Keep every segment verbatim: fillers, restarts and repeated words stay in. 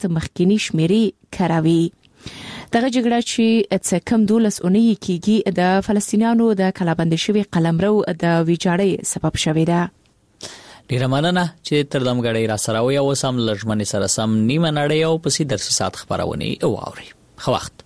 مخکینی شمیرې کاروي. دغه جګړه چې څه کم دولس اونۍ کېږي د فلسطینیانو د کلابند شوي قلمرو د ویجاړۍ سبب شوې ده. ډیره مننه چې تر دمګړۍ را سره وي او سم لږمنې سره سم نیمه نړۍ او پسې درسي سات خبرونه واوري. خو وخت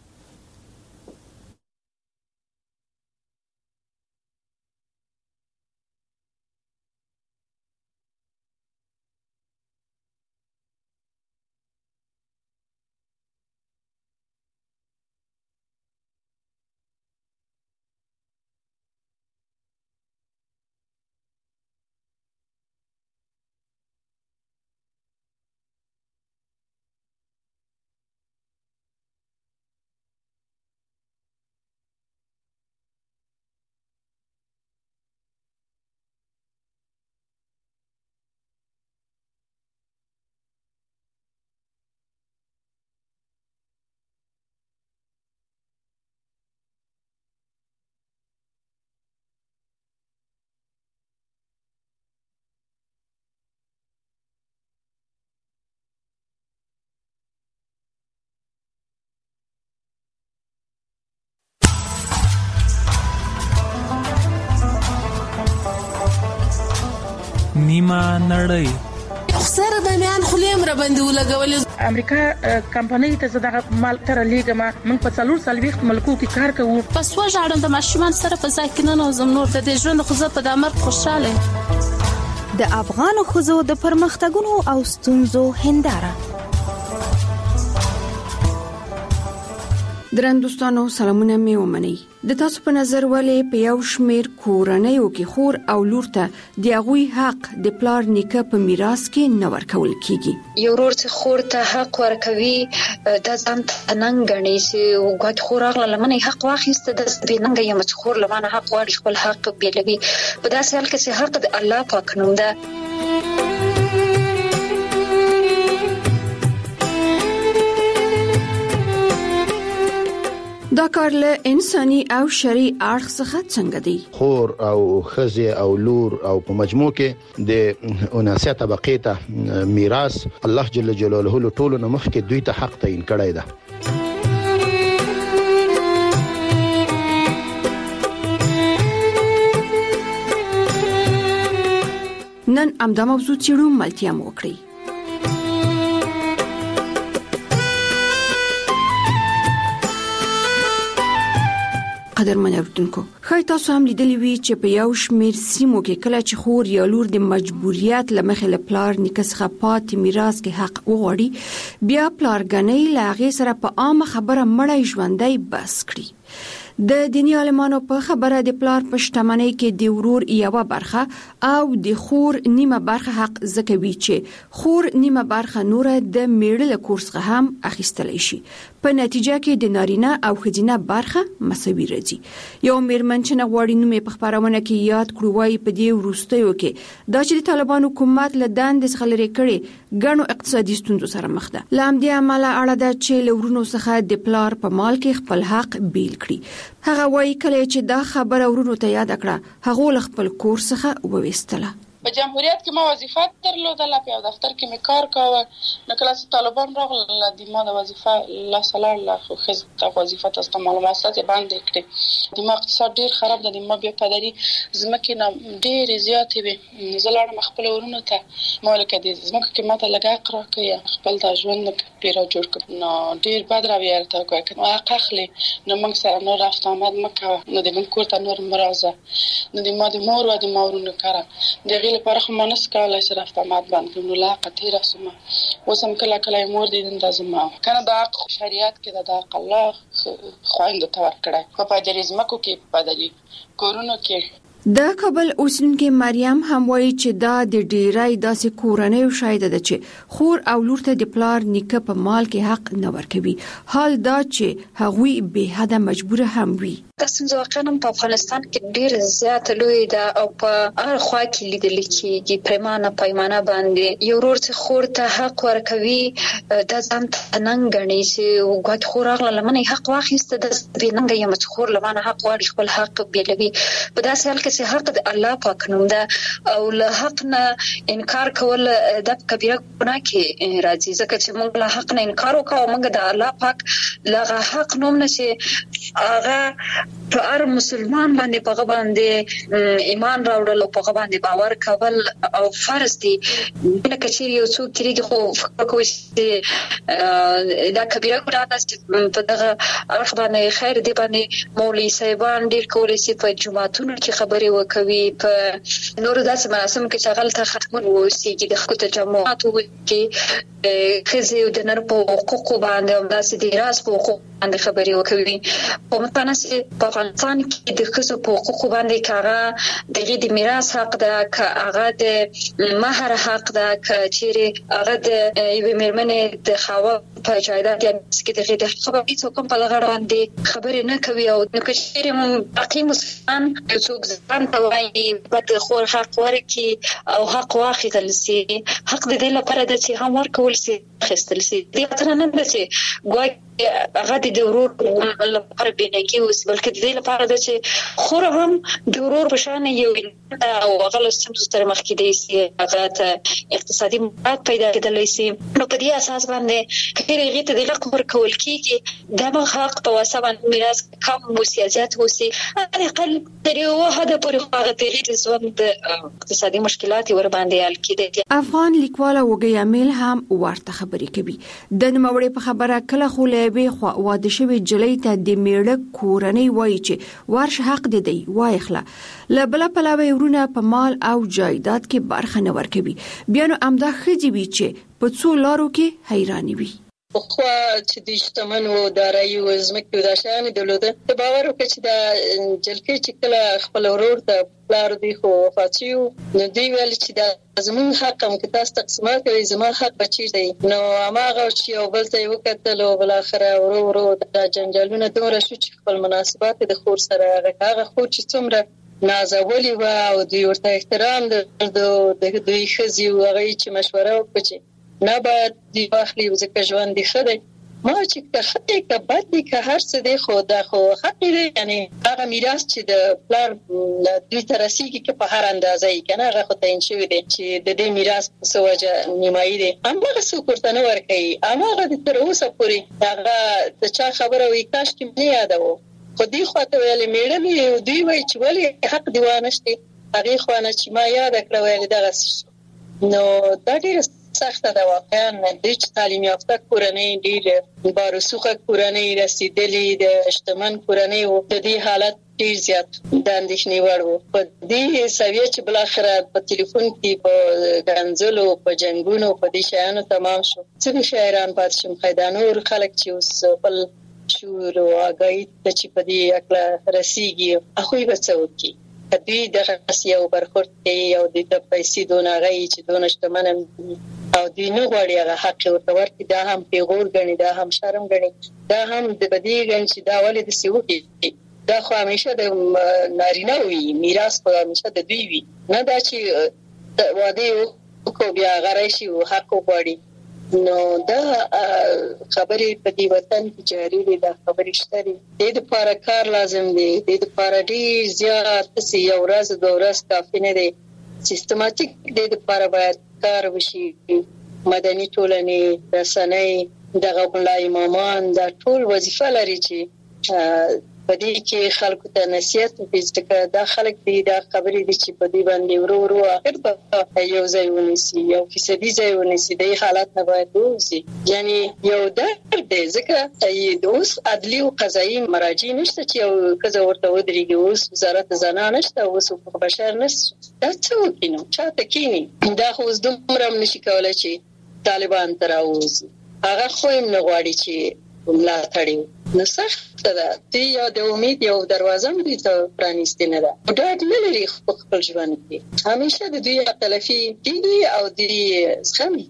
نیمه نړۍ. سره د میان خلیم را باندې ولګولې. امریکا کمپنۍ ته زداغه مال تر لیګه ما من په څلور سلويخت ملکو کې کار کوو. پس وژاړم د ماشومان سره په ځای کې نه نوزم نور د دې ژوند خو زه په دامر خوشاله. د افغان خزو د پرمختګونو او ستونزو هنداره. درندوستانو سلامونه می ومني. د تاسو په نظر ولې په یو شمیر کورنیو کې خور او لور ته د هغوی حق د پلار نیکه په میراث کې نه ورکول کیږي؟ یو ورور چې خور ته حق ورکوي د ځان تننګ غني چې وګت خور اغله لمنه حق واخیسته د بیننګ یم چې خور لمنه حق واړي خپل حق بیلوي په داسې حال کې چې حق د الله پاک نوم ده. دا کار له انساني او شرعي اړخ څخه څنګه دی؟ خور او خزي او لور او په مجموع کې د اناسه طبقه ته میراث الله جل جلاله له ټولو نه مخکې دوی ته حق تعین کړی دی. نن امدا موضوع چیرو ملتیا مو کړی. قدرمن اوردونکو، خای تاسو هم لیدلی وی چې په یو شمیر سیمو کې کله چې خور یا لور د مجبوریت لمخې له پلار نیکه څخه پاتې میراث کې حق وغواړي، بیا پلارګنۍ له هغې سره په عامه خبره مړی ژوندی بس کړي. د دینی عالمانو په خبره د پلار په شتمنۍ کې د ورور یوه برخه او د خور نیمه برخه حق زکوي چې خور نیمه برخه نور د میړه له کور څخه هم اخیستلی شي. په نتیجه کې د نارینه او ښځینه برخه مساوي راځي. یو میرمن چې نه غواړي نوم یې په خپرونه کې یاد کړو وایي په دې وروستیو کې دا چې د طالبانو حکومت له دندې څخه لرې کړي ګڼو اقتصادي ستونزو سره مخ ده. له همدې امله اړه ده چې له ورونو څخه د پلار په مال کې خپل حق بیل کړي. هغه وایي کله چې دا خبره ورونو ته یاد کړه هغه له خپل کور څخه وویستله. په جمهوریت کې ما وظیفه درلودله، په دفتر کې مې کار کاوه. نو کله چې طالبان راغله د ما د وظیفه لا سلام لا خو خز د وظیفه تاسو معلومات ستاسو باندې کړې. د ما اقتصاد ډیر خراب ده، د ما بیا پدري زمکه نه ډیر زیات وي. زلاړم خپل ورونو ته مالک دي زمکه کې ماته لګا اقرا کوي خپل د ژوند پیرا جوړ کړ. نو ډیر بد راوي ارته کوي نو اخلي نو موږ سره نور رفت آمد مکه نو د من کور ته نور مرزه نو د ما د مور و د مورونو کړه دغه لپاره خو مانس کولای سره رفت آمد باندې نو لا قطیر رسمه وسم کله کله مور دې اندازما کنه دا شریعت کې دا الله خويند تور کړه په پاجریزمکو کې پدري کورونو کې. د کابل اوسیدونکې مریم هم وایي چې دا د ډیرای داسې کورنۍ شاید ده چې خور او لور ته د پلار نیکه په مال کې حق نه ورکوي، حال دا چې هغوی به حد مجبور هم وي. تاسو ځکه په افغانستان کې ډیر زیات لوی ده او په هر خوا کې لیدل کېږي پرمانه پیمانه باندې یو ورور چې خور ته حق ورکوي د ځان تننګ غني چې وګت خور اغله لمنه حق واخیسته د بیننګ یم چې خور لمنه حق واړي خپل حق بیلوي. په داسې حال کې چې حق د الله پاک نوم ده او له حق نه انکار کول د کبیره ګناه کې راځي. ځکه چې موږ له حق نه انکار وکړو، موږ د الله پاک لغه حق نوم نه چې هغه په هر مسلمان باندې په باندې ایمان راوړل او په باندې باور کول او فرض دي. نه کچېری یو څوک کېږي خو فکر کوي چې دا کبیره ګناه ده چې په دغه اړه باندې خیر دی باندې مولوی صاحبان ډیر کولای شي په جماعتونو کې خبرې وکوي، په نور داسې مراسم کې چې غلطه ختمون ووسیږي د خپل تجمعات وکړي خزي د نر په حقوق باندې او داسې د راز په حقوق باندې خبرې وکوي. په متنه چې په افغانستان کې د خزو په حقوق باندې کاغه دغه د میراث حق ده، کاغه د مہر حق ده، کچېره هغه د یو میرمنې د خاوه په جایداد یا مسکې دغه د خبرې څوک په لغړ باندې خبرې نه کوي. او نو کچېره باقي مسلمان څوک ځان ته وایي په خور حق ورکي او حق واخیستل سي، حق د دې لپاره د چې هم ورکول سي خستل سي. دې تر نه ده چې ګوای هغه د ورور لپاره بنګي اوس بلکې د دې لپاره د چې خور هم د ورور په شان یو او هغه سم ستر مخ کې دی سي هغه ته اقتصادي مفاد پیدا کېدلی سي. نو په دې اساس باندې کله هغه ته د حق ورکول کیږي د حق په واسطه باندې میراث کم مسیاجات وسی علي اقل تر یو حد پورې هغه تغیر ژوند اقتصادي مشکلات ور باندې حل کېدي. افغان لیکواله وګي امیل هم ورته خبرې کوي. د نوموړي په خبره کله خو به خو واده شوی جلۍ ته د میړه کورنۍ وایي چې ورش حق دی دی وای خلا لبل په لاوي ورونه په مال او جایداد کې برخه نه ورکوي. بیا نو امدا خځې وی چې په څو لارو کې حیرانی وي. خو چې د اجتماعي او دارایی او زمکه د شان دولت ته باور وکړي چې د جلکې چې کله خپل ورور ته پلار دی خو فاتیو نو دی ویل چې د زمون حق هم کې تاسو تقسیمات کوي زما حق بچی دی. نو هغه چې یو بل ته وکړل او بل اخره ورو ورو د جنجالونو دوره شو چې خپل مناسبات د خور سره هغه خور چې څومره نازولي و او دوی ورته احترام د دوی خزي او هغه چې مشوره وکړي نه باید دی واخلي ځکه ژوند دی خدای ما چې که خدای که بد دی که هر څه دی خو دا خو حق دی. یعنی هغه میراث چې د پلار دوی ته رسیږي که په هر اندازه یې کنه هغه خو تعین شوی دی چې د دې میراث په څه وجه نیمایي دی هماغه څوک ورته نه ورکوي. هماغه د تر اوسه پورې هغه د چا خبره وي کاش کې نه یادوو خو دوی خواته ویلې میړه دوی وایي چې ولې حق دی وانشتي هغې خوا نه چې ما یاد کړه ویلې دغسې نو دا ډېره سخته ده واقعا. د تعلیم یافته کورنۍ ډېر بارسوخه کورنۍ رسیدلې د شتمن کورنۍ او د دې حالت ډېر زیات د اندېښنې وړ و. په دې سویه چې بل اخره په ټلیفون کې په ګنځلو په جنگونو په دې شیانو تمام شو څه شاعران پات شم خیدانور خلک چې اوس بل شور او اگای ته چې په دې اکلا رسیږي اخوی بچو دوی د خاصیو برخورد کوي او د پیسې دونه غي چې دونه شتمن او دوی نه غواړي هغه حق ورته ورکړي. دا هم پیغور غني دا هم شرم غني دا هم د بدی غن چې دا ولې د سیوکي دا خو همیشه د نارینه وي میراث خو همیشه د دوی وي نه دا چې واده کو بیا غړای شي او حق وغواړي. نو دا خبرې په دې وطن کې جاری دي دا خبرې شته دي د لپاره کار لازم دی د لپاره ډیر زیات سی یو ورځ د ورځ کافي نه دی سیستماتیک د لپاره باید کار وشي. مدني ټولنې رسنۍ دغه بلای امامان دا ټول وظیفه لري چې په دې کې خلکو ته نصیحت وکړي دا خلک دي دا خبرې دي چې په دې باندې ورو ورو اخر به یو ځای ونیسي یو فیصدي ځای ونیسي د حالت نه باید وځي. یعنی یو درد دی ځکه د اوس عدلي او قضایي مراجع نشته چې یو کزه ورته ودرېږي اوس وزارت زنانه نشته اوس حقوق بشر نشته دا څه وکینو چاته کینی دا خو اوس دومره نشي کولای چې طالبان تر اوسه هغه خو هم نه غواړي چې ملا تړي نو سخت ده تی یو د امید یو دروازه مې ته پرانیستې نه ده ډاډ نه لري خپل ژوند کې همیشه د دوی تلفي کیږي او د زخمي.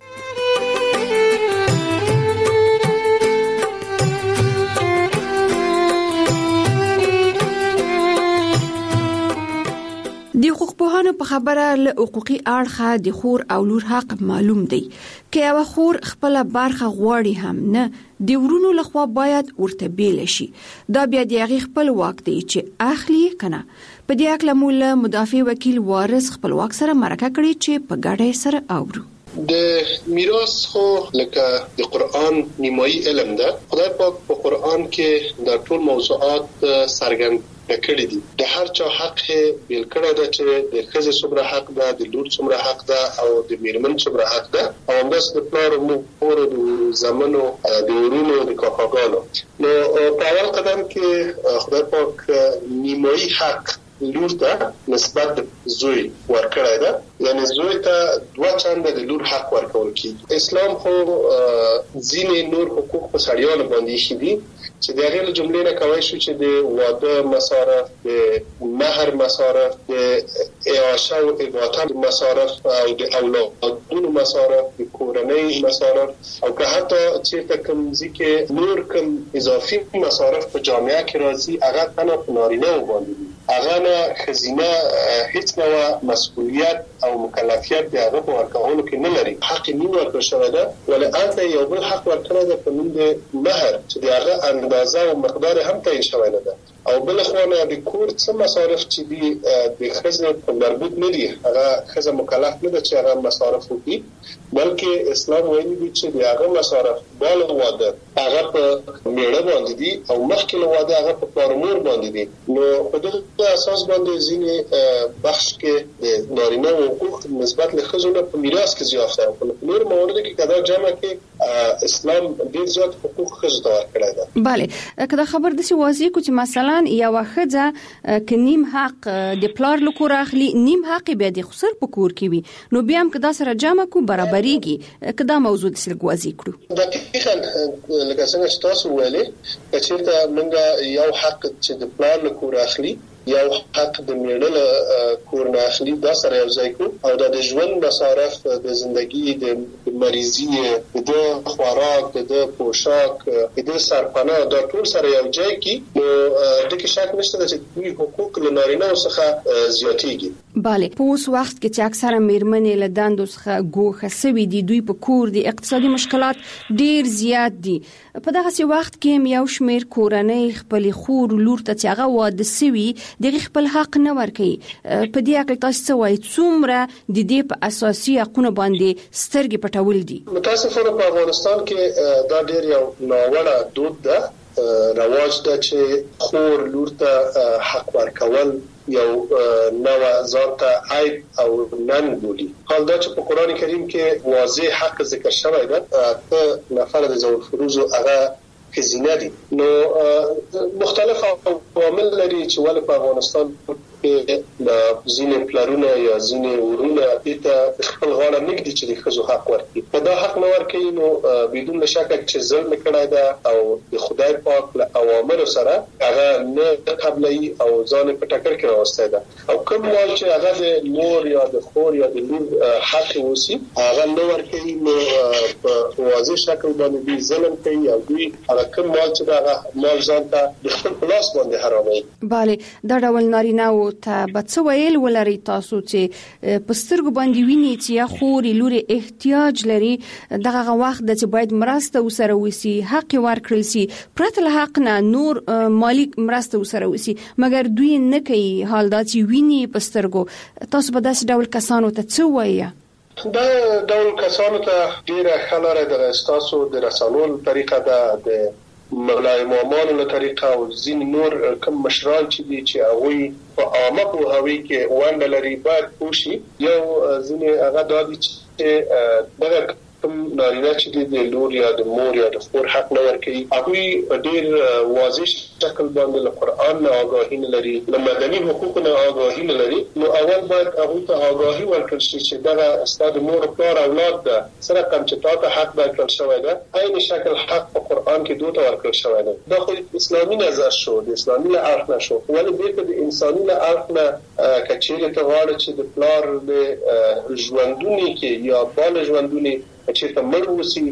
د حقوق پوهانو په خبره له حقوقي اړخه د خور او لور حق معلوم دی. که یو خور خپل برخه غواړي هم نه، د ورونو لخوا باید ورته بیل شي. دا بیا د هغې خپل واک دی چې اخلي کنه. په دې اړه مو مدافع وکیل وارث خپل واک سره مرکه کړې چې په ګډه سره اورو. د میراث خو لکه د قرآن نیمایي علم ده. خدای پاک په قرآن کې د ټول موضوعات څرګند کړی دي. د هر چا حق بیل کړی ده چې د ښځې څومره حق ده، د لور څومره حق ده او د میرمن څومره حق ده، او همداسې د پلار او مور د زامنو، د ورونو، د کاکاګانو. نو په اول قدم کې خدای پاک نیمایي حق لور ته نسبت زوی ورکړی ده، یعنی زوی ته دوه چنده د لور حق ورکول کیږي. اسلام خو ځینې نور حقوق په سړیانو باندې ایښي دي چې د هغې له جملې نه کولی شو چې د واده مصارف، د مهر مصارف، د اعاشه او اضاعه مصارف او د اولادونو مصارف، د کورنۍ مصارف، او که حتی چېرته کوم ځای کې نور کوم اضافي مصارف په جامعه کې راځي، هغه تنها په نارینه‌و باندې دي. هغه نه ښځینه هیڅ ډول مسؤلیت او مکلفیت د هغه په ورکولو کې نه لري. حق یې نه ورکړل شوی ده، ولې هلته یو بل حق ورکړی ده په نوم د مهر، چې د هغه اندازه او مقدار هم تعیین شوی نه ده. او بل خو نه د کور څه مصارف چې دي د ښځې په مربوط نه دي، هغه ښځه مکلف نه ده چې هغه مصارف وکړي، بلکې اسلام ویلي دي چې د هغه مصارف بالا واده هغه په میړه باندې دي او مخکې له واده هغه په پلار مور باندې دي. نو په دغه اساس باندې ځینې بخش کې د نارینه حقوق نسبت له ښځو نه په میراث کې زیات دي. په نور موارد کې کدا جمع کې اسلام ډېر زیات حقوق ښځو ته ورکړی ده. بله، کدا خبر دسی واضح کو چې مثلا یو ښځه ک نیم حق د پلار له کور اخلي، نیم حق بیا د خسر په کور کې وي، نو بیا هم کدا سره جمع کو برابرېږي. کدا موضوع د سلګ واضح کړو. دقیقاً لکه څنګه چې تاسو ویلې، چې موږ یو حق چې د پلار له کور اخلي، یو حق د میړه له کور نه اخلي، دا سره یو ځای کړو، او د ژوند مصارف، د زندگی، د مریضي، د خوراک، د پوشاک، د سرپناه، دا ټول سره یو ځای کې. نو د کې شک نشته چې دوی حقوق له نارینه څخه زیاتېږي. bale په اوس وخت کې چې اکثره میرمنې له دندو څخه ګوښه سوي دي، دوی په کور دي، اقتصادي مشکلات ډیر زیات دي. په دغه وخت کې یو شمیر کورنۍ خپل خور لور ته چې هغه واده سوي دغه خپل حق نه ورکوي. په دې اړه تاسو څه وایي؟ څومره د دې په اساسي حقوقو باندې سترګې پټول دي؟ متاسفانه په افغانستان کې دا ډیر یو ناوړه دود ده، رواج ده چې خور لور ته حق ورکول یو نوع ځان ته عیب او نن بولي. حال دا چې په قرآن کریم کې واضح حق ذکر شوی ده، ته نفر د ذوی الفروض هغه ښځینه دي. نو مختلف عوامل لري چې ولې په افغانستان کې د ځینې پلرونه یا ځینې ورونه دې خپل غاړه نږدي چې د ښځو حق ورکړي. که دا حق نه ورکوي نو بدون له شکه چې ظلم کړی ده او د خدای پاک له اوامرو سره هغه نه قبلوي او ځان په ټکر کې راوستی ده. او کوم مال چې هغه د مور یا د خور یا د لور حق اوسي هغه نه ورکوي، نو په واضح شکل باندې دوی ظلم کوي او دوی هغه کوم مال چې هغه مال ځان ته د خپل په لاس باندې حراموي. bale دا ډول نارینه او ته به څه ویل ولري تاسو چې په سترګو باندې ویني چې یا خوري لوري احتیاج لري، دغه وخت د چې باید مرسته وسره وسی، حق ورکړل سي، پرته له حق نه نور مالی مرسته وسره وسی، مګر دوی نه کوي. حال دا چې ویني په سترګو، تاسو به داسې ډول کسانو ته څه وایي؟ دا ډول کسانو ته ډیره ښه لاره ده تاسو د رسنولو طریقه ده، د مولا امامان له طریقه او ځین نور کوم مشران چې دي چې هغه په عامه پوهاوی کې ونډه لري باید پوښي. یو ځین هغه د دې چې دغه کوم نارینه چې د لور یا د مور یا د خور حق نه ورکوي، هغه ډیر واضح شکل باندې له قرآن نه آگاهی نه لري، له مدني حقوقو نه آگاهی نه لري. نو اول باید هغه ته آگاهی ورکړل شي چې دغه ستاسو مور او پلار اولاد ده، سره کوم چې تاسو حق ورکړل شوی ده، عین شکل حق په قرآن کې دوی ته ورکړل شوی ده. دا خو اسلامي نظر شو، د اسلامي له اړخ نه شو، ولې بیرته د انساني له اړخ نه کچېره ته غواړي چې د پلار له ژوندونی کې یا بال ژوندونی چې ته مړ وسی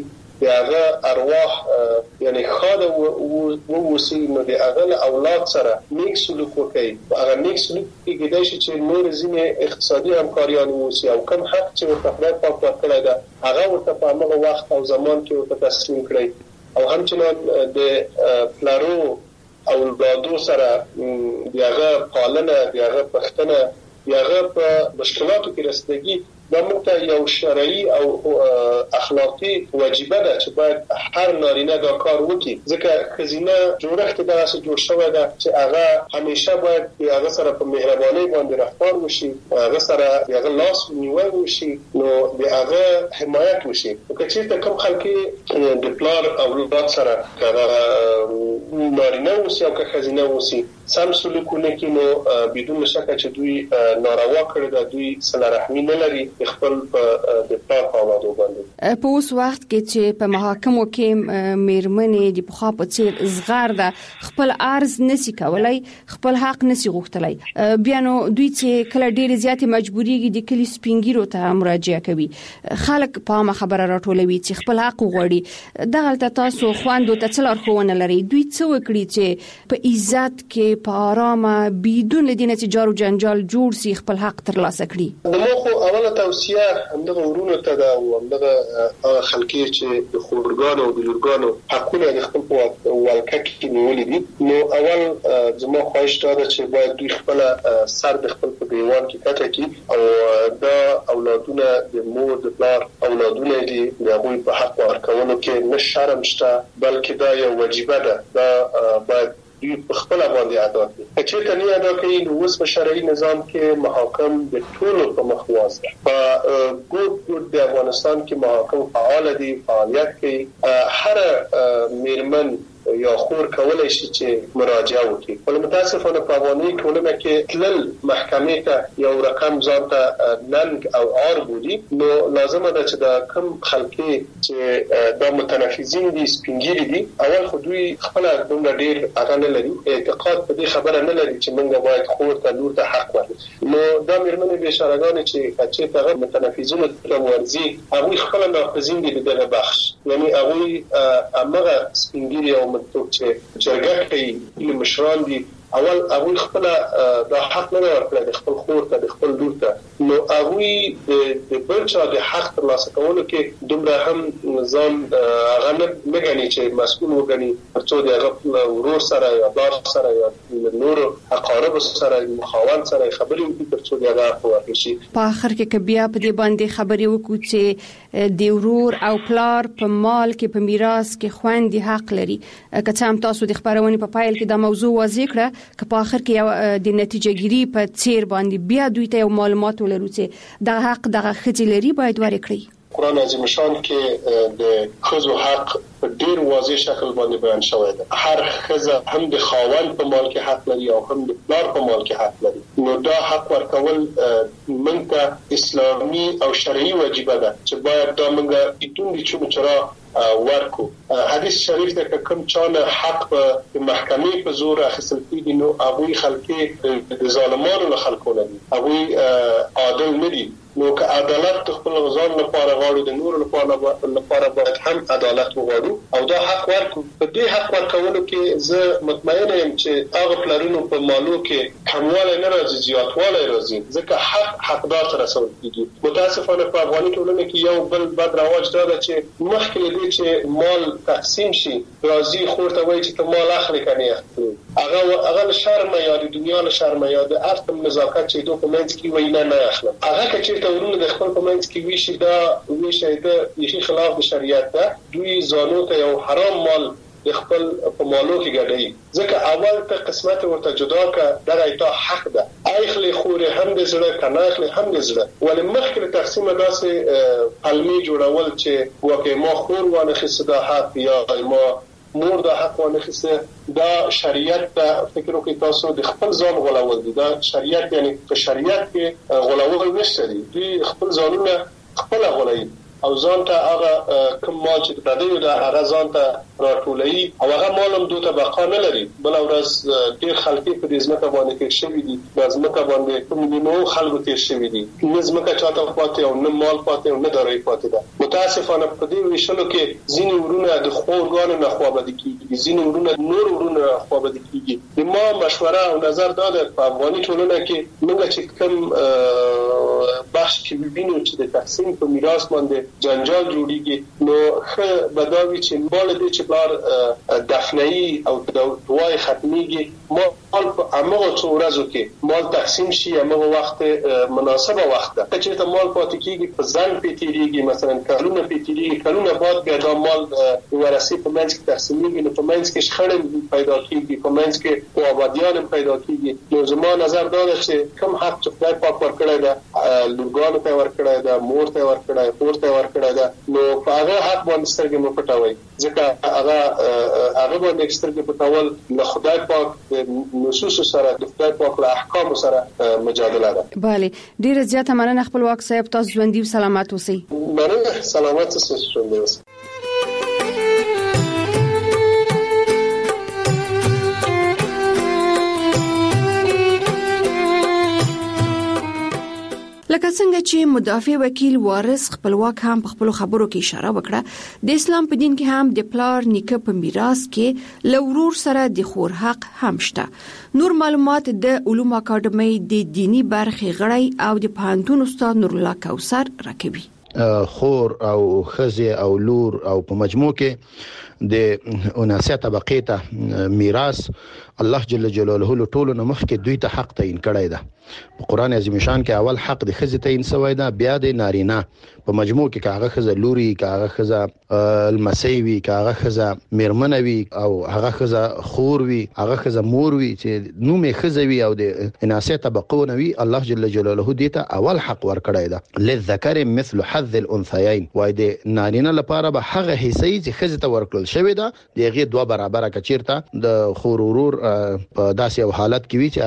د هغه ارواح یعنی خاله و وسی نو د هغه اولاد سره نیک سلوک وکړي. هغه نیک سلوک کې کېدای شي چې نور ځینې اقتصادي همکاریان وسی او کم حق چې ورته خدای پاک ورکړی ده هغه ورته په هغه وخت او زمان کې ورته تسلیم کړي. او همچنان د پلارو اولادو سره دغه پالنه دغه پښتنه دغه په مشکلاتو کې رسیدګي دا موږ ته یو شرعي او اخلاقی واجبه ده چې باید هر نارینه دا کار وکړي. ځکه خزینه جوړښت داسې جوړ شوی ده چې هغه همیشه باید هغه سره په مهرباني باندې رفتار وشي، هغه سره هغه لاس نیول وشي، نو د هغه حمایت وشي. که چېرته کوم خلک د پلار او اولاد سره نارینه اوسي او که خزینه اوسي سم سلوکونه کوي نو بدون شک چې دوی ناروا کړی دا دوی صله رحمی نه لري خپل د پلار په اولادو باندې. په اوس وخت کې چې په محاکمو کې میرمنې د پخوا په څیر زغار ده خپل عرض نسی کولای، خپل حق نسی غوښتلای، بیا نو دوی چې کله ډېر زیات مجبوریږي د کلی سپینګیرو ته مراجعه کوي. خلک په ما خبره راټولوي چې خپل حق وغواړي. دغه تاسو خواندو ته څلور خوونه لري، دوی څه وکړي چې په عزت کې په آرامه بدون لدینه چې جار او جنجال جوړ سي خپل حق ترلاسه کړي. نو خو اوله توصیه همدغه ورونو ته دا او همدغه خلک چې د خورګانو او د لورګانو حقونه د خپل په ولکه کې نیولې دي، نو اول زما خواهش دا ده چې باید دوی خپل سر د خپل په دیوان کې کټه کړي او دا اولادونه د مور د پلار اولادونه دي د هغوی په حق ورکولو کې نه شرم شته، بلکې دا یو واجبه ده. دا باید دوی په خپل باندې ادا کړي. چې ته نه ادا کوي نو اوس په شرعي نظام کې محاکم د ټولو په مخواز ده. په ګوټ ګوټ د افغانستان کې محاکم فعال دي، فعالیت کوي. هر میرمن یا خور کولای شي چې مراجعه وکړي. ول متاسفانه په افغاني ټولنه کې تلل محکمې ته یو رقم ځان ته ننګ او عار بولي، نو لازمه ده چې دا کم خلکي چې دا متنفذین دي سپینګیری دي اول خو دوی خپل دومره ډیر هغه نه لري، اعتقاد په دې خبره نه لري چې موږ باید خور ته لور ته حق ورکړو. نو دا میرمنې بیچارهګان چې چې هغه متنفذین ته ورزي هغه خپل ناقضین دي دغه بخش، یعنی هغه هغه سپینګیری او مطلب چې جرګه کوي مشران دي اول هغه خپل د حق نه ورکړي د خپل خور ته د خپل لور ته، نو هغه د بل چا د حق ترلاسه کولو کې دومره هم ځان هغه نه غني چې مسؤل وګڼي څو د هغه ورور سره یا بار سره یا نور اقارب سره مخاون سره خبرې وکړي ترڅو د هغه ورکړي شي. په اخر کې کبیا په دې باندې خبرې وکړو چې د ورور او پلار په مال کې په میراث کې خويندې حق لري. که څه هم تاسو د خبرونې په پایل کې دا موضوع واضح کړه که په اخر کې یو د نتیجه ګیری په څیر باندې بیا دوی ته یو معلومات ولرو چې د حق دغه خځې لري باید ورکړي. قرآن عظیم شان کې د خزو حق په ډیر واضح شکل باندې بیان شوی دی. هر خزه هم د خاوند په مال کې حق لري او هم د پلار په مال کې حق لري. نو دا حق ورکول موږ ته اسلامي او شرعي واجبه ده چې باید دا موږ بدون د چونو چرا ورکو. حدیث شریف ده کوم چانه حق په محکمې په زور اخیستل کیږي نو هغه خلک د ظالمانو له خلکو نه دي، هغه عادل نه دي. نو که عدالت خپل غزان لپاره غواړو د نور لپاره لپاره باید هم عدالت وغواړو او دا حق ورکو. په دې حق ورکولو کې زه مطمئن یم چې هغه پلانونو په مالو کې کمواله نه راځي، زیاتواله راځي، ځکه حق حقدار سره رسول کیږي. متاسفانه په افغاني ټولنه کې یو بل بد رواج دا ده چې مخکې دې چې مال تقسیم شي راځي خور ته وایي چې ته مال اخلي کني اخلي، هغه هغه شرم یا د دنیا له شرم یا د ارتم نزاکت چې دوی په منځ کې وایي نه نه اخلم، هغه چې ورونه د خپل په منځ کې ویشي دا ویشي د یخي خلاف د شریعت ده. دوی زانو ته یو حرام مال د خپل په مالو کې ګډي، ځکه اول ته قسمت ورته جدا کا دغه ایته حق ده. اخلي خور هم د زړه کنه اخلي هم د زړه، ولې مخکې تقسیم داسې علمي جوړول چې وکه ما خور وانه خصدا حق یا ما مور د حق ونه خسته، دا شریعت ته فکر وکړئ تاسو د خپل ځان غولول دي. دا شریعت یعنی په شریعت کې غولول نشته دي، دوی خپل ځانونه خپل غولوي او ځان ته هغه کوم مال چې پردیو د هغه ځان ته راټولوي او هغه مال هم دوی ته بقا نه لري. بل ورځ ډیر خلک په دې ځمکه باندې کې شوي دي، د ځمکه باندې کوم نو خلکو تیر شوي دي، نه ځمکه چاته پاتې او نه مال پاتې او نه دارایی پاتې ده. متاسفانه په دې ویشلو کې ځینې ورونه د خورګانو نه خوابدي کیږي، ځینې ورونه نور ورونه خوابدي کیږي. د ما مشوره او نظر دا ده په افغاني ټولنه کې موږ چې کوم بحث کې وینو چې د تقسیم په میراث باندې جنجال جوړیږي، نو ښه بداوي چې مال دې چې بلار دفنه‌ای او دوای ختميږي، مال په هغه څو ورځو کې مال تقسیم شي، هغه وخت مناسبه وخت ده چې ته مال پاتې کیږي په ځان پیتیریږي، مثلا کلونه پیتیریږي، کلونه بعد بیا دا مال ورثي په منځ کې تقسیمیږي، نو په منځ کې شخړې پیدا کیږي، په منځ کې قوابدیان پیدا کیږي. نو زما نظر دا ده چې کوم حق چې خدای پاک ورکړی ده، لورګانو ته ورکړی ده، مور ته ورکړی، خور ته ورکړی ده، نو په هغه حق باندې سترګې مو پټوي، ځکه هغه هغه باندې سترګې پټول له خدای پاک نصوص سره د خدای پاک له احکام سره مجادله ده. bale ډیره زیاته مننه خپلواک صاحب، تاسو ژوندۍ او سلامات اوسئ. مننه، سلامات اوسئ، ژوندۍ اوسئ. لکه څنګه چې مدافع وکیل وارث خپلواک هم په خپل خبرو کې اشاره وکړه، د اسلام په دین کې هم د پلار نیکه په میراث کې لورور سره د خور حق هم شته. نور معلومات د علوم اکاډمي د دینی برخې غړی او د پوهنتون استاد نور الله کوثر راکوي. خور او خزه او لور او په مجموع کې د اناسه طبقه ته میراث الله جل جلاله له ټولو نه مخکې دوی ته حق تعین کړی ده. په قران عظیم شان کې اول حق د خزه تعین شوی ده، بیا د نارینه په مجموع کې کاغه خزه لوري، کاغه خزه المسیوي، کاغه خزه میرمنوي او هغه خزه خور وي، هغه خزه مور وي چې نومه خزه وي او د اناسه طبقه نوي. الله جل جلاله دې ته اول حق ورکړی ده، للذکر مثل حظ الانثيين، وای د نارینه لپاره به هغه حصې چې خزه ته ورکړل شوی ده دغه دوه برابر کچیرته د خور ورور په داسې یو حالت کې وي چې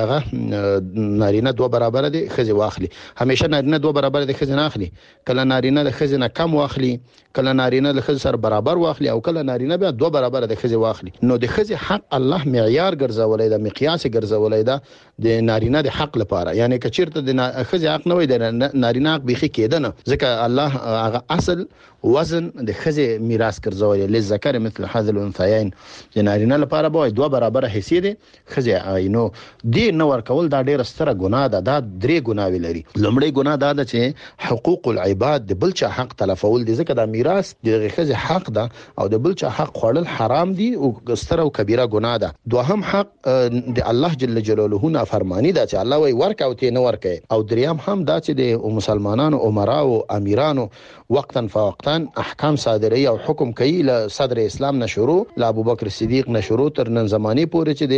هغه نارینه دوه برابر دي خزه واخلي. همیشه نارینه دوه برابر دي خزه نه اخلي، کله نارینه د خزه نه کم واخلي، کله نارینه د خزه سره برابر واخلي او کله نارینه بیا دوه برابر د خزه واخلي. نو د خزه حق الله معیار ګرځولای دا مقیاس ګرځولای دا د نارینه د حق لپاره، یعنی کچیرته د خزه حق نه وي د نارینه حق بيخي کېدنه، ځکه الله هغه اصل وزن د خزه میراث ګرځولای لذکر مثل حظ الانثيين، د نارینه لپاره به دوه برابر حصے دي خزه عینو دی نو ورکول دا ډیره ستره ګناه ده. دا درې ګناوي لري. لومړی ګناه دا ده چې حقوق العباد د بل چا حق تلفول دي، ځکه دا میراث د خزه حق ده او د بل چا حق خوړل حرام دي او ستره او کبیره ګناه ده. دوهم حق د الله جل جلاله نه فرمانی ده چې الله وی ورک او تی نه ورکه، او دریم هم دا چې د مسلمانانو عمرا او امیرانو وقتا فوقتا احکام صادري او حکم کوي له صدر اسلام نه شروع له ابوبکر صدیق نه شروع تر نن زمانه پورې چې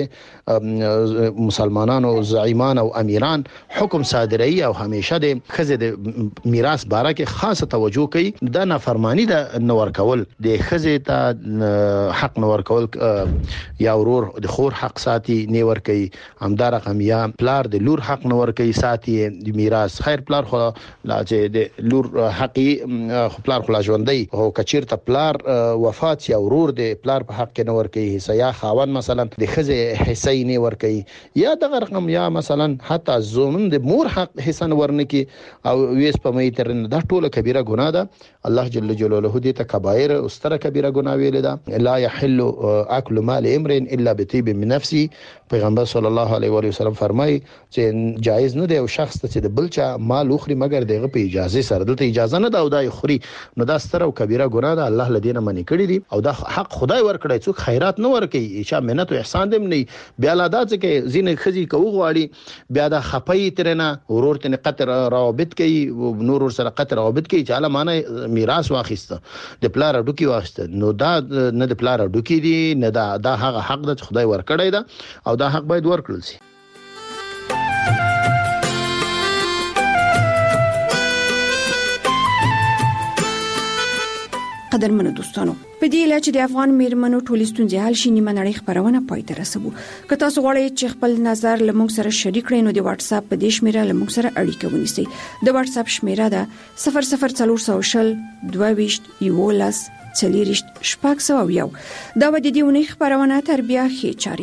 د مسلمانانو زعیمان او امیران حکم صادري او همیشه د خزه د میراث باره کې خاصه توجه کوي. دا نافرمانی ده نور کول، د خزه ته حق نور کول یا ورور د خور حق ساتي نه ور کوي، همدار رقم یا پلار د لور حق نور کوي ساتي د میراث. خیر پلار خو لا چې د لور حقي خو پلار خو لا ژوندۍ او کچیرته پلار وفات یا ورور د پلار په حق کې نور کوي حصہ یا خاون مثلا د خزه حصہ نه ور کوي، یا د رقم یا مثلا حتی زومن د مور حق حصہ ورنه کی او ویس په مې تر نه دا ټوله کبیره ګناه ده. الله جل جلاله دې ته کبایر او ستره کبیره ګناه ویل ده. لا يحل اكل مال امرئ الا بطيب من نفسه، پیغمبر صلی الله علیه و علیه وسلم فرمایي چې جایز نه دی او شخص ته چې د بلچا مال اخري مگر دغه په اجازه سره، دلته اجازه نه دا او دا خوري، نو دا ستره او کبیره ګناه ده. الله لدینه منی کړی دي او دا حق خدای ورکړی، څوک خیرات نه ورکي، چې منت او احسان دې نه بیا لا دا چې زین خزي کو غواړي بیا دا خپي ترنه ورور ته قطر روابط کوي، نور ور سره قطر روابط کوي چې علا معنی میراث واخیسته د پلار ډوکی واخیسته، نو دا نه د پلار ډوکی دي نه دا دا هغه حق د خدای ورکړی ده او دا حق باید ورکړل شي. قدرمنو دوستانو په دې اله چې د افغان میرمنو ټولې ستونزې حل شي نیمه نړۍ خبرونه پای ته رسوو. که تاسو غواړئ چې خپل نظر له موږ سره شریک کړئ نو د واتس اپ په دې شمیره له موږ سره اړیکه ونیسئ. د واتس اپ شمیره ده صفر صفر څلور سوه شل دوه ویشت یولس څلوریشت شپږ سوه یو. دا و د دې اونۍ خبرونه تر بیا ښې چارې.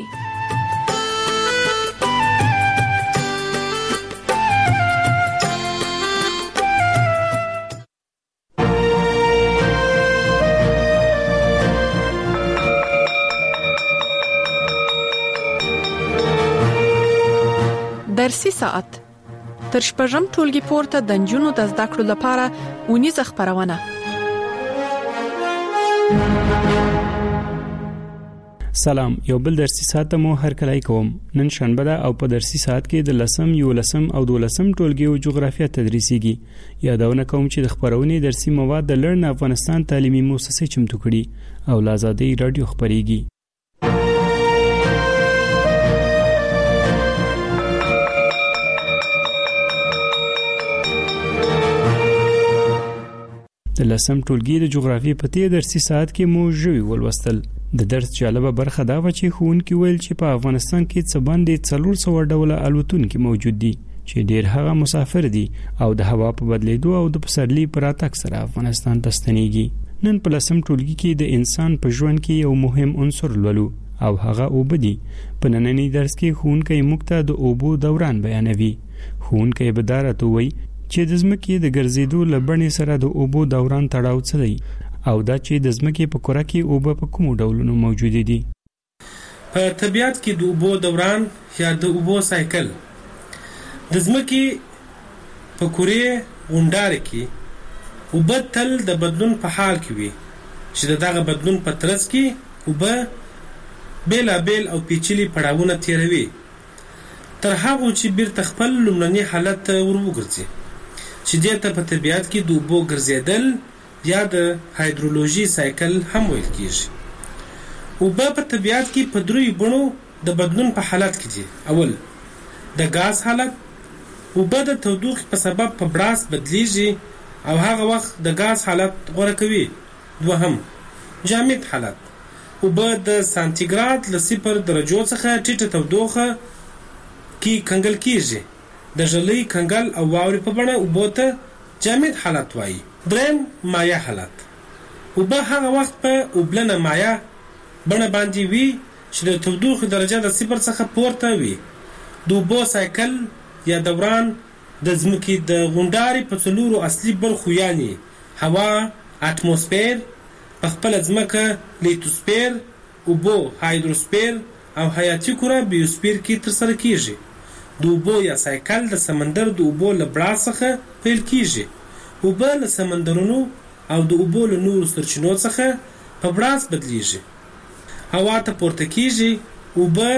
درسي ساعت تر شپږم ټولګي پورته د نجونو د زده کړو لپاره اونیزه خبرونه. سلام، یو بل درسي ساعت مو هر کله کوم. نن شنبه ده او په درسي ساعت کې د لسم، یولسم او دولسم ټولګي او جغرافیه تدریسيږي. یادونه کوم چې د خبرونې درسي مواد د لرن افغانستان تعلیمي مؤسسې چمتو کړي او له آزادۍ رادیو خبريږي. د لسم ټولګي د جغرافیې په تیر درسي ساعت کې مو ژوي ولوستل. د درس جالبه برخه دا و چې ښوونکي ویل چې په افغانستان کې څه باندې څلور سوه ډوله الوتونکي موجود دي چې ډیر هغه مسافر دي او د هوا په بدلیدو او د پسرلي پر راتګ سره افغانستان ته ستنېږي. نن په لسم ټولګي کې د انسان په ژوند کې یو مهم عنصر لولو او هغه اوبه دي. په نننی درس کې ښوونکی موږ ته د اوبو دوران بیانوي. ښوونکی به دا راته وایي چې د ځمکې د ګرځېدو له بڼې سره د اوبو دوران تړاو څه دی او دا چې د ځمکې په کره کې اوبه په کومو ډولونو موجود دي. په طبیعت کې د اوبو دوران یا د اوبو سایکل د ځمکې په کره غونډاره کې اوبه تل د بدلون په حال کې وي چې دغه بدلون په ترڅ کې اوبه بیلابیل او پیچلي پړاوونه تیروي تر هغه چې بیرته خپل لومړني حالت وروګرځي چې دته په طبیعت کې د اوبو ګرځیدل یا د هایدرولوژي سایکل هم ویل کیږي. اوبه په طبیعت کې په دریو بڼو د بدلون په حالت کې دي. اول د غاز حالت، اوبه د تودوخې په سبب په براس بدلیږي او هغه وخت د غاز حالت غوره کوي. دوهم جامد حالت، اوبه د سانتیګراد له صفر درجو څخه ټیټه تودوخه کې کنګل کیږي. د ژلۍ کنګل او واورې په بڼه اوبو ته جامد حالت وایي. دریم مایع حالت، اوبه هغه وخت په اوبلنه مایع بڼه باندې وي چې د تودوخې درجه د صفر څخه پورته وي. د اوبو سایکل یا دوران د ځمکې د غونډارې په څلورو اصلي برخو یعنی هوا، اتموسفیر، په خپل ځمکه لیتوسفیر، اوبو هایدروسفیر او حیاتي کره بیوسفیر کې ترسره کیږي. د اوبو یا سایکل د سمندر د اوبو له براس څخه پیل کیږي. اوبه له سمندرونو او د اوبو له نورو سرچینو څخه په براس بدلیږي، هوا ته پورته کیږي، اوبه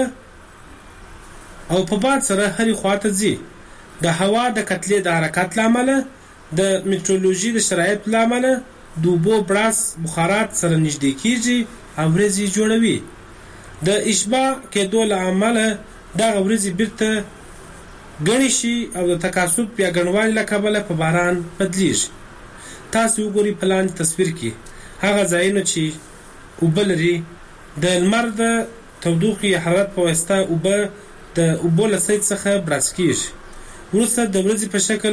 او په باد سره هرې خواته ځي. د هوا د کتلې د حرکت له امله، د میټرولوژي د شرایطو له امله د اوبو براس بخارات سره نږدې کیږي او ورېځې جوړوي. د اشباع کېدو له امله دغه ورېځې بیرته ګڼې شي او د تکاثف یا ګڼوالي له کبله په باران بدلیږي. تاسو وګورئ په لاندې تصویر کې هغه ځایونه چې اوبه لري. د لمر د تودوخې یا حرارت په واسطه اوبه د اوبو له سید څخه براس کیږي، وروسته د ورځې په شکل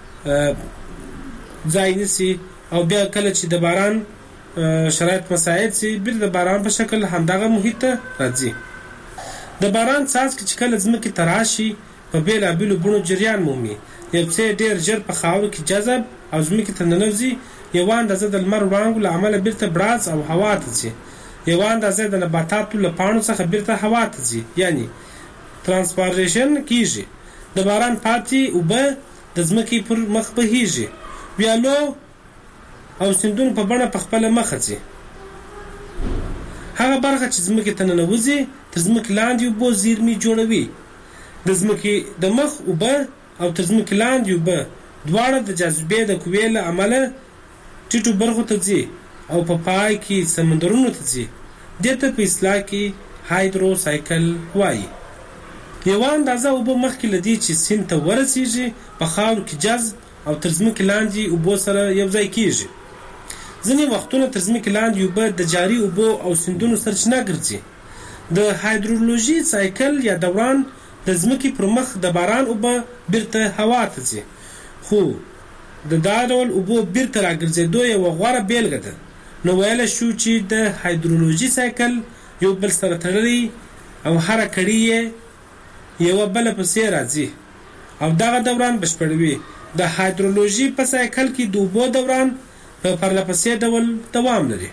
ځای نیسي او بیا کله چې د باران شرایط مساعد سي بیا د باران په شکل همدغه محیط ته راځي. د باران څاڅکي چې کله ځمکې ته راشي په بیلابیلو بڼو جریان مومي. یو څه ډېر ژر په خاورو کې جذب او ځمکې ته ننوځي. یوه اندازه د لمر وړانګو له امله بیرته براز او هوا ته ځي. یوه اندازه د نباتاتو له پاڼو څخه بیرته هوا ته ځي، یعنی ترانسپاریشن کیږي. د باران پاتې اوبه د ځمکې پر مخ بهیږي، ویالو او سیندونو په بڼه په خپله مخه ځي. هغه برخه چې ځمکې ته ننوځي تر ځمکې لاندې اوبو زیرمې جوړوي. د ځمکې د مخ اوبه او تر ځمکې لاندې اوبه دواړه د جاذبې د قوې له امله ټیټو برخو ته ځي او په پای کې سمندرونو ته ځي. دې ته په اصطلاح کې هایدرو سایکل وایي. یوه اندازه اوبه مخکې له دې چې سیند ته ورسیږي په خاورو کې جذب او تر ځمکې لاندې اوبو سره یو ځای کیږي. ځینې وختونه تر ځمکې لاندې اوبه د جاري اوبو او سیندونو سرچینه ګرځي. د هایدرولوژي سایکل یا دوران د ځمکې پر مخ د باران اوبه بیرته هوا ته ځي، خو د دا ډول اوبو بیرته راګرځېدو یوه غوره بیلګه ده. نو ویلی شو چې د هایدرولوژي سایکل یو بل سره تړلی او هره کړي یې یوه بله پسې راځي او دغه دوران بشپړوي. د هایدرولوژي په سایکل کې د اوبو دوران په پرله پسې ډول دوام لري.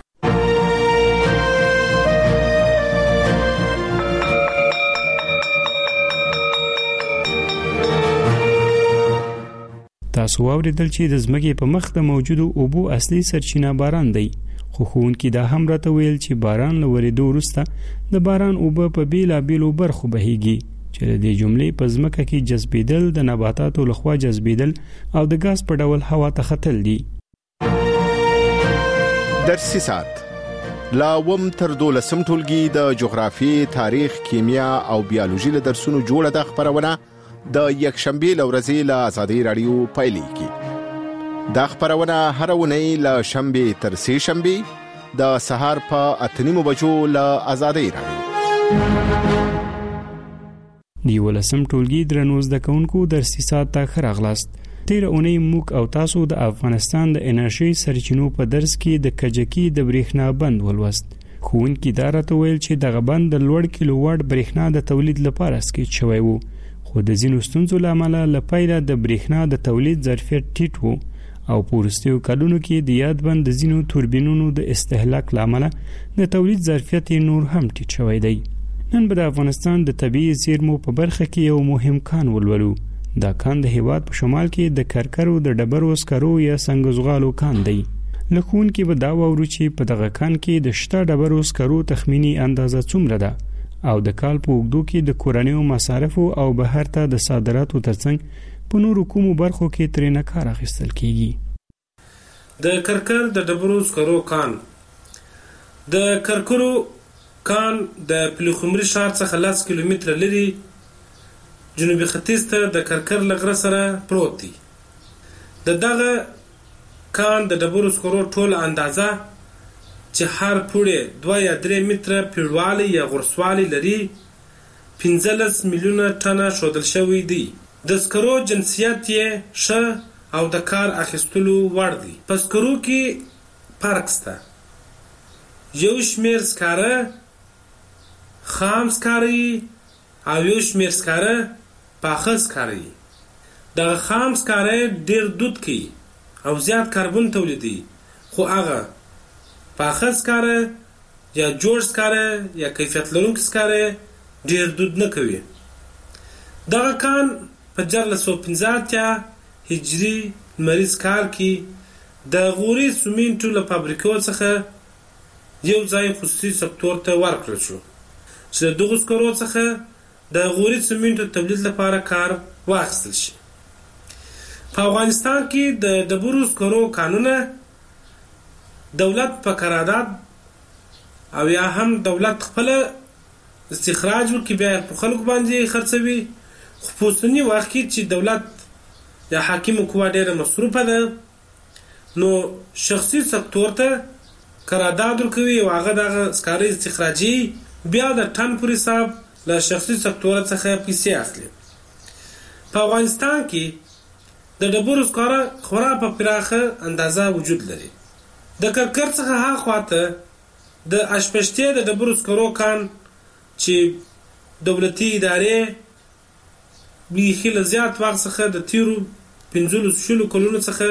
تاسو واوریدل چې د ځمکې په مخ د موجودو اوبو اصلي سرچینه باران دی، خو ښوونکي دا هم راته ویل چې باران له ورېدو وروسته د باران اوبه په بیلابیلو برخو بهیږي چې د دې جملې په ځمکه کې جذبېدل، د نباتاتو لخوا جذبېدل او د ګاز په ډول هوا ته ختل دي. درسي ساعت لا وم تر دولسم ټولګي د جغرافي، تاریخ، کیمیا او بیولوژي له درسونو جوړه د خبرونه د یکشنبه لورځي له آزادۍ رادیو پایلیږي. دا خبرونه هر ونی له شنبه تر سه شنبه د سهار په اتنیمو بجو له آزادۍ رادیو. دی ولسم ټولګي درنوز د کونکو درسي ساعت ته خراغلاست. تیر اونۍ موږ او تاسو د افغانستان د انرژي سرچینو په درس کې د کجکی د برېښنا بند ولوست. ښوونکي دا راته ویل چې دغه بند د لوړ کیلو واټ برېښنا د تولید لپاره سکیچ شوی وو، خو د ځینو ستونزو له امله له پیله د برېښنا د تولید ظرفیت ټیټ و او په وروستیو کلونو کې د یاد بند د ځینو توربینونو د استهلاک له امله د تولید ظرفیت نور هم ټیټ شوی دی. نن به د افغانستان د طبیعي زیرمو په برخه کې یو مهم کان ولولو. دا کان د هیواد په شمال کې د کرکرو د ډبرو سکرو یا سنگزغالو کان دی. لکون کې به دا وورو چې په دغه کان کې د شته ډبرو سکرو تخمینی اندازه څومره ده او د کال په اوږدو کې د کورنیو مصارفو او بهر ته د صادراتو ترڅنګ په نورو کومو برخو کې ترېنه کار اخیستل کیږي. د کرکر د ډبرو سکرو کان د کرکرو کان د پلخمري ښار څخه لس کیلومتره لري جنوبي ختیځ ته د کرکر لغره سره پروت دی. د دغه کان د ډبرو سکرو ټول اندازه چې هر پوړی دوه یا درې متره پیړوالی یا غرسوالی لري پنځلس میلیونه ټنه ښودل شوی دی. د سکرو جنسیت یې ښه او د کار اخیستلو وړ دی. په سکرو کې فرق شته. یو شمېر سکاره خام سکاره او یو شمېر سکاره پاخه سکاره. دغه خام سکاره ډېر دود کوي او زیات کاربن تولیدوي، خو هغه پاخه سکاره یا جوړ سکاره یا کیفیت لرونکي سکاره ډېر دود نه کوي. دغه کان په دیارلس سوه پنځه اتیا هجري لمریز کال کې د غوري سمنټو له فابریکو څخه یو ځای خصوصي سکتور ته ورکړل شو چې د دغو سکرو څخه د غوري سمنټو تولید لپاره کار واخیستل شي. په افغانستان کې د ډبرو سکرو کانونه دولت په قرارداد او یا هم دولت خپل استخراج وکړي بیا په خلکو باندې خرڅوي، خو په اوسني وخت کې چې دولت یا حاکمه قوه ډېره مصروفه ده نو شخصي سکتور ته قرارداد ورکوي او هغه دغه سکاره استخراجي بیا د ټن پر حساب له شخصي سکتور څخه پیسې اخلي. په افغانستان کې د ډبرو سکاره خورا په پراخه اندازه وجود لري. د کرکر څخه ها خواته د اشپشتي د ډبرو سکرو کان چې دولتي ادارې بیخي له زیات وخت څخه د تیرو پنځلسو شلو کلونو څخه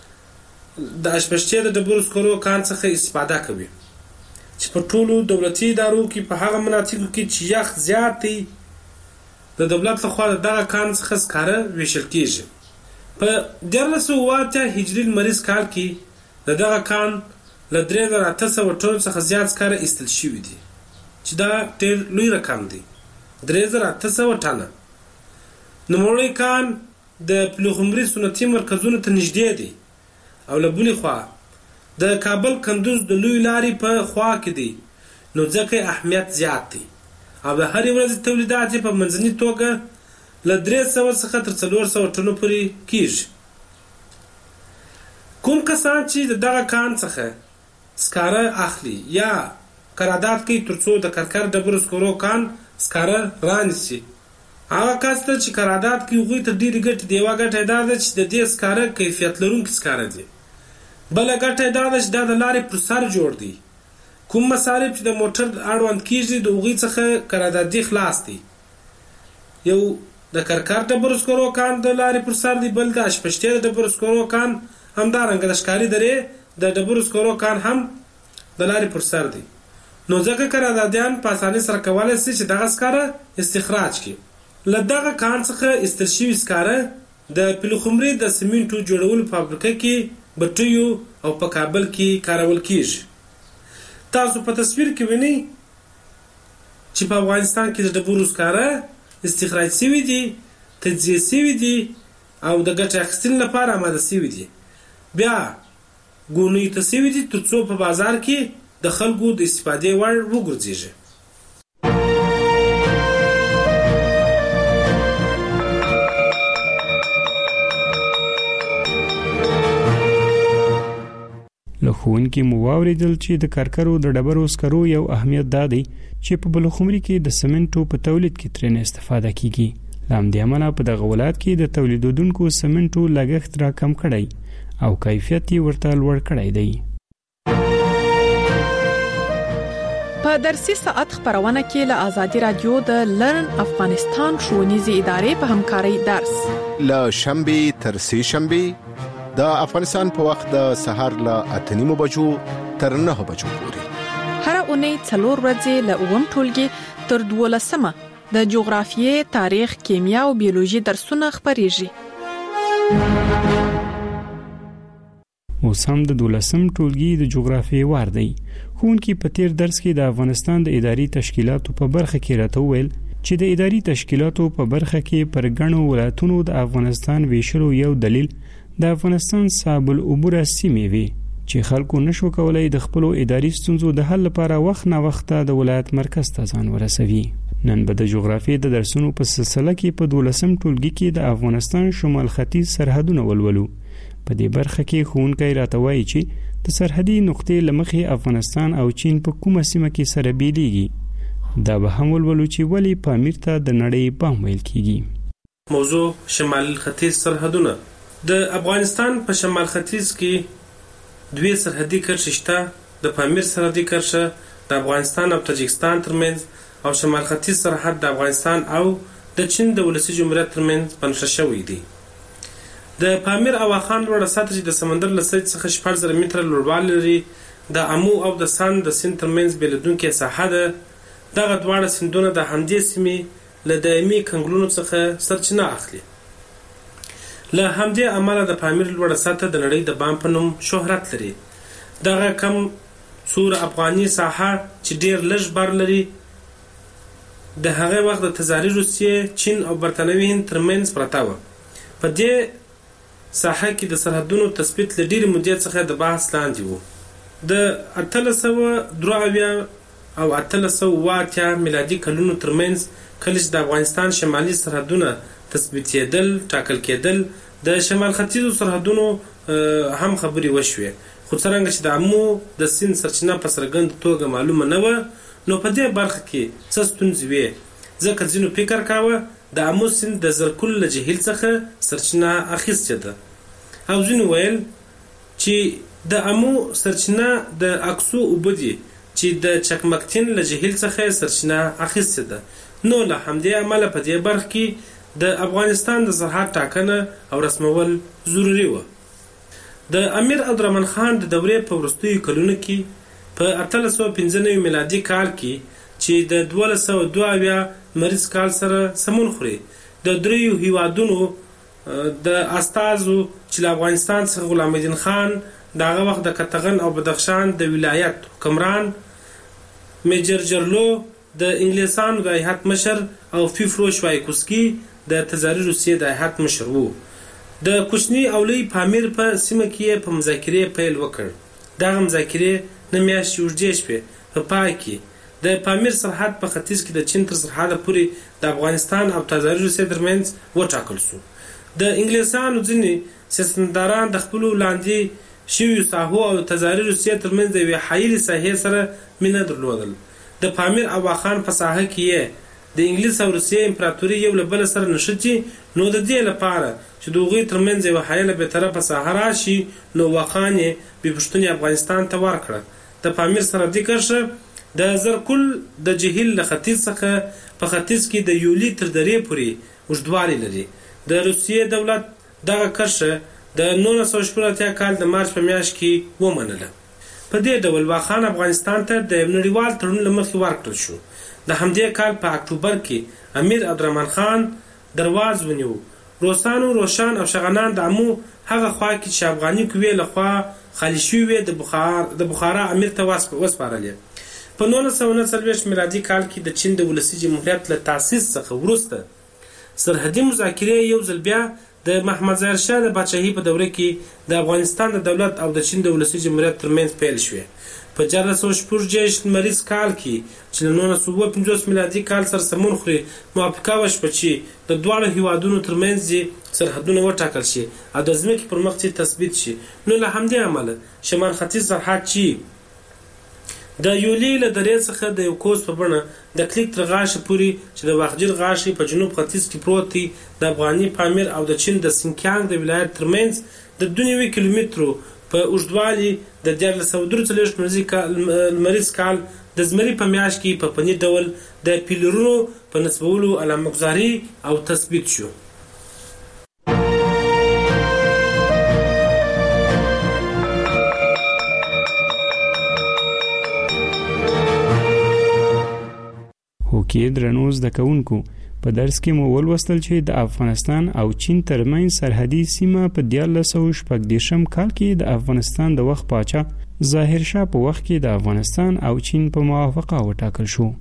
د اشپشتي د ډبرو سکرو کان څخه استفاده کوي چې په ټولو دولتي ادارو کې په هغه مناطقو کې چې یخ زیات دی د دولت لخوا دغه کان څخه سکاره ویشل کیږي. په دیارلس سوه اتیا هجري لمریز کال کې د دغه کان له درې زره اته سوه ټنو څخه زیات سکاره ایستل شوي دي چې دا ډېر لوی رقم دی، درې زره اته سوه ټنه. نوموړی کان د پلخمري صنعتي مرکزونو ته نږدې دی او له بلې خوا د کابل کندوز د لوی لارې په خوا کې دی، نو ځکه اهمیت زیات دی او د هرې ورځې تولیدات یې په منځني توګه له درې سوه څخه تر څلور سوه ټنو پورې کیږي. کوم کسان چې دغه کان څخه سکاره اخلي یا قرارداد کوي ترڅو د کرکر ډبرو سکرو کان سکاره رانیسي، هغه کس ته چې قرارداد کوي هغوی ته ډېرې ګټې دي. یوه ګټه یې دا ده چې د دې سکاره کیفیت لرونکي سکاره دي. بله ګټه یې دا ده چې دا د لارې پر سر جوړ دی. کوم مصارف چې د موټر اړوند کېږي د هغوی څخه قراردادي خلاص دي. یو د کرکر ډبرو سکرو کان د لارې پر سر دی، بل د اشپشتې د ډبرو سکرو کان، همدارنګه د ښکاري درې د ډبرو سکرو کان هم د لارې پر سر دی. نو ځکه قراردادیان په اسانۍ سره کولی شي چې دغه سکاره استخراج کړي. له دغه کان څخه ایستل شوي سکاره د پلخمري د سیمنټو جوړولو فابریکه کې بټیو او په کابل کې کارول کیږي. تاسو په تصویر کې وینئ چې په افغانستان کې د ډبرو سکاره استخراج شوي دي، تجزیه شوي دي او د ګټې اخیستنې لپاره آماده شوي دي. بیا ګونیو ته شوي دي ترڅو په بازار کې د خلکو د استفادې وړ وګرځېږي. له ښوونکي مو واورېدل چې د کرکرو د ډبرو سکرو یو اهمیت دا دی چې په بلخمري کې د سمنټو په تولید کې ترېنه استفاده کیږي. له همدې امله په دغه ولایت کې د تولیدونکو سمنټو لګښت راکم کړی او کیفیت یې ورته لوړ کړی دی. په درسي ساعت خبرونه کې له آزادي رادیو د لرن افغانستان ښوونیزې ادارې په همکارۍ درس له شنبه تر سه شنبه د افغانستان په وخت د سهار له اته نیمو بجو تر نه بجو پورې هر اونۍ څلور ورځې له اووم ټولګي تر دولسمه د جغرافیې، تاریخ، کیمیا او بیولوژي درسونه خبرېږي. اوس هم د دولسم ټولګي د جغرافیې وار دی. ښوونکي په تیر درس کې د افغانستان د اداري تشکیلاتو په برخه کې راته وویل چې د اداري تشکیلاتو په برخه کې پر ګڼو ولایتونو د افغانستان ویشلو یو دلیل د افغانستان صعب العبوره سیمې وي چې خلکو نشو کولای د خپلو اداري ستونزو د حل لپاره وخت نه وخت د ولایت مرکز ته ځان ورسوي. نن به د جغرافیې د درسونو په سلسله کې په دولسم ټولګي کې د افغانستان شمال ختیځ سرحدونه ولولو. په دې برخه کې ښوونکی راته وایي چې د سرحدي نقطې له مخې افغانستان او چین په کومه سیمه کې سره بیلیږي. دا به هم ولولو چې ولې پامیر ته د نړۍ بام ویل کیږي. موضوع شمال ختیځ سرحدونه. د افغانستان په شمال ختیځ کې دوی سرحدي کرښې شته. د پامیر سرحدي کرښه د افغانستان او تاجکستان ترمنځ او شمال ختیځ سرحد د افغانستان او د چین د ولسي جمهوریت ترمنځ بنښه شوی دی. د پامیر او واخان لوړه سطح چې د سمندر له سطحې څخه شپږ زره متره لوړوالی لري د امو او د سند د سیند ترمنځ بېلېدونکې ساحه ده. دغه دواړه سیندونه د همدې سیمې له دایمي کنګلونو څخه سرچینه اخلي. له همدې امله د پامیر لوړه سطح د نړۍ د بام په نوم شهرت لري. دغه کم سور افغاني ساحه چې ډېر لږ بر لري د هغه وخت د تزاري روسیې، چین او برتانوي هند ترمنځ پرته وه. په دې ساحه کې د سرحدونو تثبیت له ډېرې مودې څخه د بحث لاندې وو. د اتلس سوه درې اویا او اتلس سوه اووه اتیا میلادي کلونو ترمنځ کله چې د افغانستان شمالي سرحدونه تثبیتېدل ټاکل کېدل د شمال ختیځو سرحدونو هم خبرې وشوې. خو څرنګه چې د امو د سیند سرچینه په څرګنده توګه معلومه نه وه نو په دې برخه کې څه ستونزې وې. ځکه ځینو فکر کاوه د امو سیند د زرکل له جهیل څخه سرچینه اخیستې ده او ځینو ویل چې د امو سرچینه د اکسو اوبه دي چې د چکمکتین له جهیل څخه سرچینه اخیستې ده. نو له همدې امله په دې برخه کې د افغانستان د سرحد ټاکنه او رسمول ضروري وه. د امیر عبدالرحمن خان د دورې په وروستیو کلونو کې په اتلس سوه پنځه نوي میلادي کال کې چې د دولس سوه دوه اویا مریض کال سره سمون خوري د دریو هیوادونو د استازو چې له افغانستان څخه غلام الدین خان د هغه وخت د کتغن او بدخشان د ولایت حکمران، میجر جرلو د انګلیسانو د هیات مشر او فیفرو شوایکوسکي د تزاري روسیې د هیات مشر وو. د کوچني او لوی پامیر په سیمه کې په مذاکرې پیل وکړ. دغه مذاکرې نه میاشتې اوږدې شوې. په پای کې د پامیر سرحد په ختیځ کې د چین تر سرحده پورې د افغانستان او تزاري روسیې ترمنځ وټاکل شو. د انګلیسانو ځینې سیاستمداران د خپلو لاندې شویو ساحو او تزاري روسیې ترمنځ د یوې حایلې ساحې سره مینه درلودل. د پامیر او واخان په ساحه کې د انګلیس او روسیې امپراتوري یو له بل سره نښتي، نو د دې لپاره چې د هغوی ترمنځ یوه حایله بېطرفه ساحه راشي، نو واخان یې بې پوښتنې افغانستان ته ورکړه. د پامیر سرحدي کرښه د زرکل د جهیل له ختیځ څخه په ختیځ کې د یولي تر درې پورې اوږدوالی لري. د روسیې دولت دغه کرښه د نولس سوه شپږ اتیا کال د مارچ په میاشت کې ومنله. په دې ډول واخان افغانستان ته د نړیوال تړون له مخې ورکړل شو. د همدې کال په اکتوبر کې امیر عبدالرحمن خان درواز ونیو. روسانو، روشان او شغنان د امو هغه خوا کې چې افغاني قوې لخوا خالي شوې د بخار د بخارا امیر ته وسپارلې. په نولس سوه نهه څلوېښت میلادي کال کې د چین د ولسي جمهوریت له تاسیس څخه وروسته سرحدي مذاکرې یو ځل بیا د محمد ظاهر شاه د پاچاهۍ په دوره کې د افغانستان د دولت او د چین د ولسي جمهوریت ترمنځ پیل شوې. په دیارلس سوه شپږ دېرش لمریز کال کې چې له نولس سوه اوه پنځوس میلادي کال سره سمون خوري، موافقه وشوه چې د دواړو هیوادونو ترمنځ سرحدونه وټاکل شي او د ځمکې پر مخ چې تثبیت شي. نو له همدې امله شمال ختیځ سرحد چې د یولي له درې څخه د یو کوس په بڼه د کلیک تر غاښه پورې چې د واخجل غاښې په جنوب ختیځ کې پروت دی، د افغاني پامیر او د چین د سینکیانګ د ولایت ترمنځ د دوه نوي کیلومترو په اوږدوالي د دیارلس سوه درې څلوېښت لمریز کال د زمري په میاشت کې په فني ډول د پیلرونو په نصبولو علامه‌ګذاري او تثبیت شو. هوکې درنو زده کوونکو، په درس کې مو ولوستل چې د افغانستان او چین ترمنځ سرحدي سیمه په دیارلس سوه شپږ دېرشم کال کې د افغانستان د وخت پاچا ظاهر شاه په وخت کې د افغانستان او چین په موافقه وټاکل شو.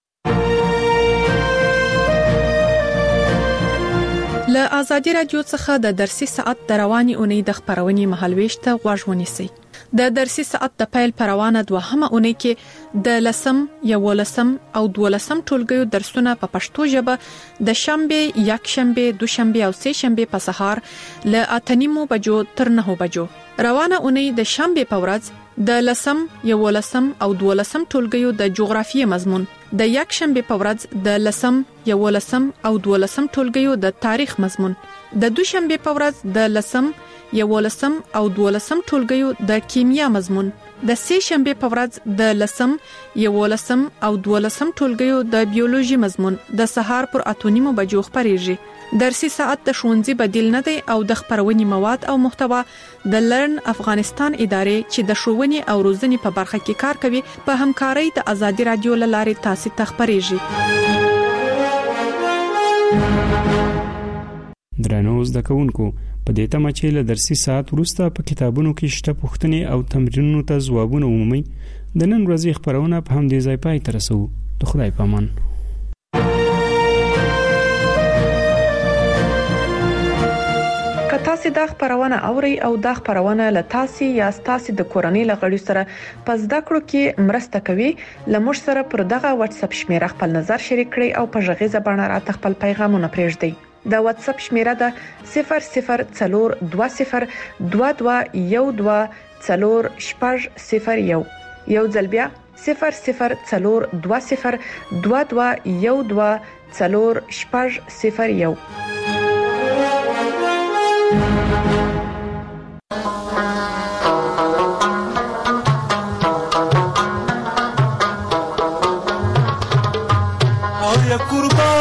له آزادي رادیو څخه د درسي ساعت د رواني اونۍ د خبرونې مهالويش ته غوږ ونیسئ. د درسي ساعت د پیل پروانه دوهمه اونۍ کې د لسم، یولسم او دولسم ټولګیو درسونه په پښتو ژبه د شنبه، یکشنبه، دوشنبه او سه شنبه په سهار له اته نیمو بجو تر نهو بجو. روانه اونۍ د شنبه په ورځ د لسم، یولسم او دولسم ټولګیو د جغرافیې مضمون، د یکشنبه په ورځ د لسم، یولسم او دولسم ټولګیو د تاریخ مضمون، د دوشنبه په ورځ د لسم، یولسم او دولسم ټولګیو د کیمیا مضمون، د سه شنبه په ورځ د لسم، یولسم او دولسم ټولګیو د بیولوژي مضمون د سهار پر اته نیمو بجو خبرېږي. درسي ساعت د ښوونځي بدیل نه دی او د خبرونې مواد او محتوا د لرن افغانستان ادارې چې د ښوونې او روزنې په برخه کې کار کوي په همکارۍ د آزادي رادیو له لارې تاسو ته خبرېږي. درنو زده کوونکو، په دې تمه چې له درسي ساعت وروسته په کتابونو کې شته پوښتنې او تمرینونو ته ځوابونه ومومئ، د نن ورځې خبرونه په همدې ځای پای ته رسوو. د خدای په امان. که تاسو دا خبرونه اورئ او دا خبرونه له تاسو یا تاسو د کورنۍ لغړي سره په زده کړو کې مرسته کوي، لمر سره پر دغه واتس اپ شمیره خپل نظر شریک کړئ او په ژغیزه باندې راته خپل پیغامونه پرېږدئ. د واتس اپ شمیره ده صفر صفر څلور دوه صفر دوه دوه یو دوه څلور شپږ صفر یو. یو ځل بیا صفر صفر څلور دوه صفر دوه دوه یو دوه څلور شپږ صفر یو. او یا قربان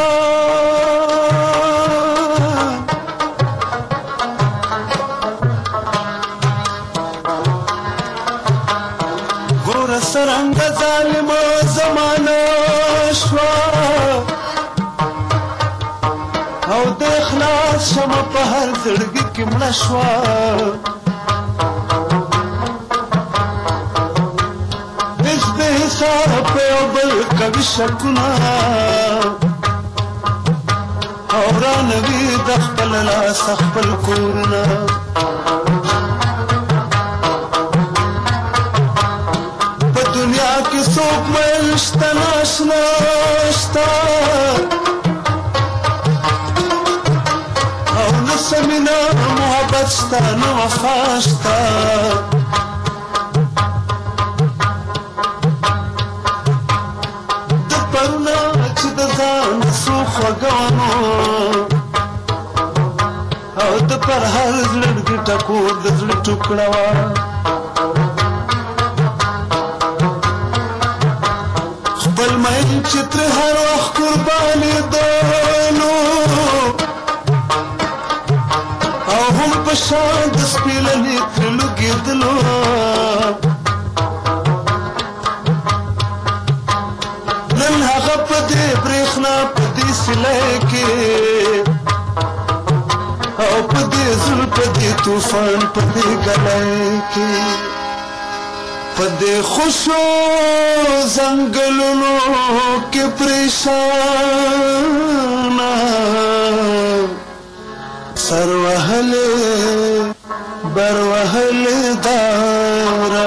سرنگ ظالم زمانه شوا او د اخلاص شمه په هر زړګي کې مړه شوا. هیڅ به حساب په بل کوي شکونه او رانوي د خپل لاس خپل کورونه. څوک مې شته ناشنا شته او نه سمینا محبت شته نه وفا شته. ګلونه چې د ځان سو خوږوانو او د پر هر زړګي ټکور د زړه ټوکړه وه خپل مین چې تر هر وخت قربانېدلو او هم په شان د سپېلنې ترې لوګېدلو نن هغه په دې برېښنا په دې سیلۍ کې او په دې زړه په دې طوفان په دې ګلۍ کې په دې خوشو ځنګلونو کې پریشانه سر وهلې بر وهلې دا